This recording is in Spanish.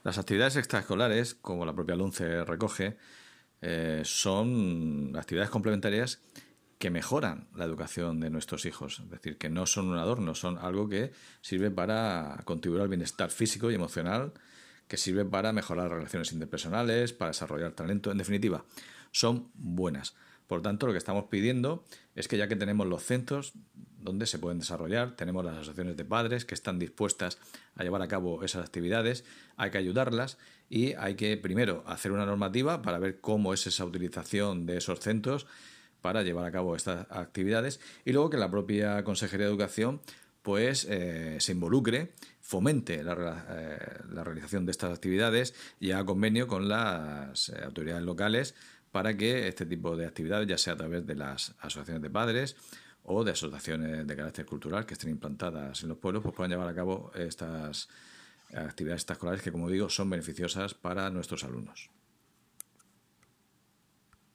Las actividades extraescolares, como la propia LUNCE recoge, son actividades complementarias que mejoran la educación de nuestros hijos. Es decir, que no son un adorno, son algo que sirve para contribuir al bienestar físico y emocional, que sirve para mejorar las relaciones interpersonales, para desarrollar talento. En definitiva, son buenas. Por tanto, lo que estamos pidiendo es que, ya que tenemos los centros donde se pueden desarrollar, tenemos las asociaciones de padres que están dispuestas a llevar a cabo esas actividades, hay que ayudarlas y hay que primero hacer una normativa para ver cómo es esa utilización de esos centros para llevar a cabo estas actividades, y luego que la propia Consejería de Educación pues se involucre, fomente la realización de estas actividades y haga convenio con las autoridades locales para que este tipo de actividades, ya sea a través de las asociaciones de padres o de asociaciones de carácter cultural que estén implantadas en los pueblos, pues puedan llevar a cabo estas actividades extraescolares que, como digo, son beneficiosas para nuestros alumnos.